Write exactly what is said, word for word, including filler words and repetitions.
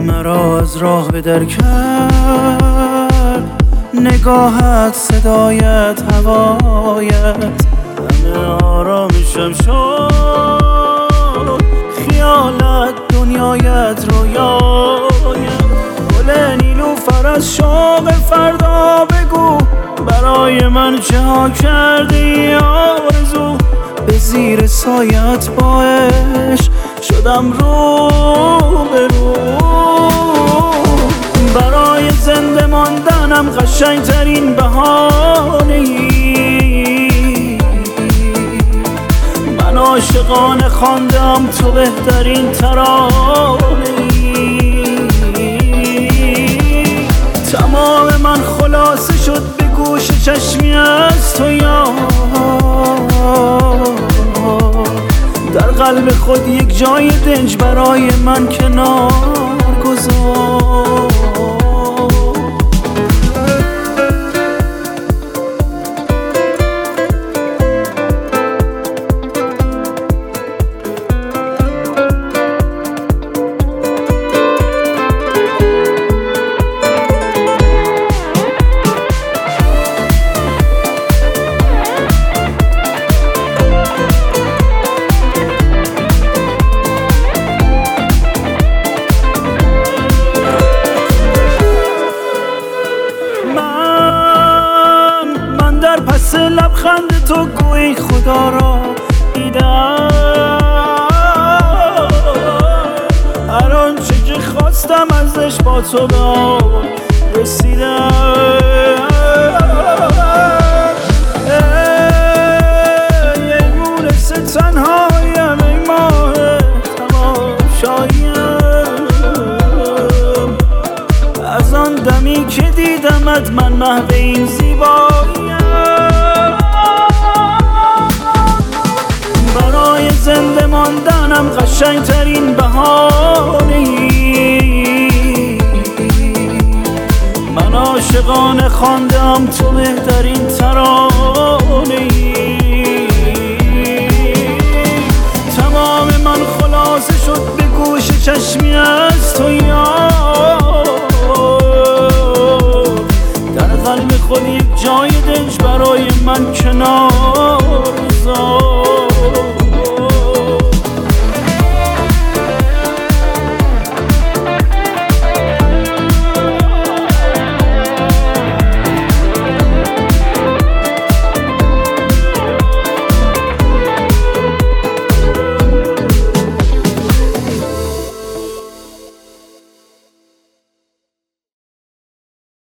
مرا از راه به در کرد، نگاهت، صدایت، هوایت، همه آرامشم شد. خیالت، دنیایت، رویایت، گل نیلوفر از شوق فردا بگو برای من چه ها کردی آرزو. به زیر سایت با عشق شدم رو به رو، برای زنده ماندنم قشنگترین بهانه ای. من عاشقانه خواندم تو بهترین ترانه ای. تمام من خلاصه شد به گوش چشمی از تو یار، در قلب خود یک جای دنج برای من کنار گذار. پس لبخند تو گویی خدا را دیدم، هر آنچه که خواستم ازش با تو به رسیدم. ای مونس تنهایم، ای ماه تماشاییم، از آن دمی که دیدمت من محو این زیباییم. برای زنده ماندنم قشنگترین بهانه ای. من عاشقانه خواندم تو بهترین ترانه ای. تمام من خلاصه شد به گوش چشمی از تو یار، در قلب خود یک جای دنج برای من کنار گذار.